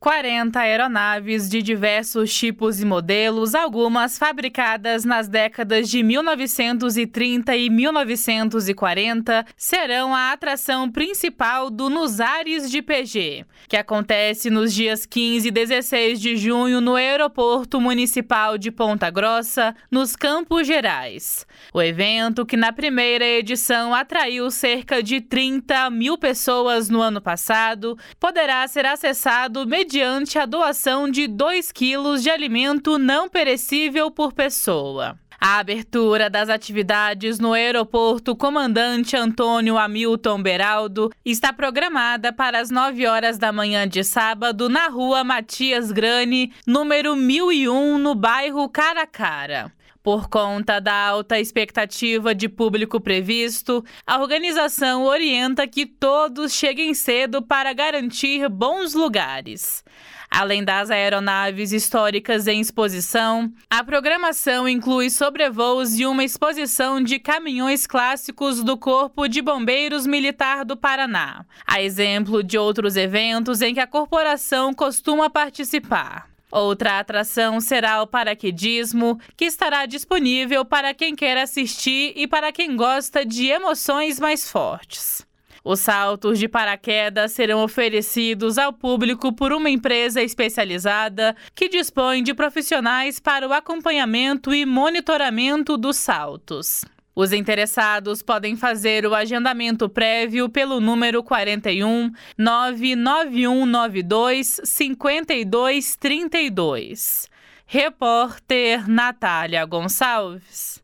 40 aeronaves de diversos tipos e modelos, algumas fabricadas nas décadas de 1930 e 1940, serão a atração principal do Nos Ares de PG, que acontece nos dias 15 e 16 de junho no Aeroporto Municipal de Ponta Grossa, nos Campos Gerais. O evento, que na primeira edição atraiu cerca de 30 mil pessoas no ano passado, poderá ser acessado mediante a doação de 2 quilos de alimento não perecível por pessoa. A abertura das atividades no Aeroporto Comandante Antônio Hamilton Beraldo está programada para as 9 horas da manhã de sábado na Rua Matias Grani, número 1001, no bairro Caracara. Por conta da alta expectativa de público previsto, a organização orienta que todos cheguem cedo para garantir bons lugares. Além das aeronaves históricas em exposição, a programação inclui sobrevoos e uma exposição de caminhões clássicos do Corpo de Bombeiros Militar do Paraná, a exemplo de outros eventos em que a corporação costuma participar. Outra atração será o paraquedismo, que estará disponível para quem quer assistir e para quem gosta de emoções mais fortes. Os saltos de paraquedas serão oferecidos ao público por uma empresa especializada que dispõe de profissionais para o acompanhamento e monitoramento dos saltos. Os interessados podem fazer o agendamento prévio pelo número 41 99192 5232. Repórter Natália Gonçalves.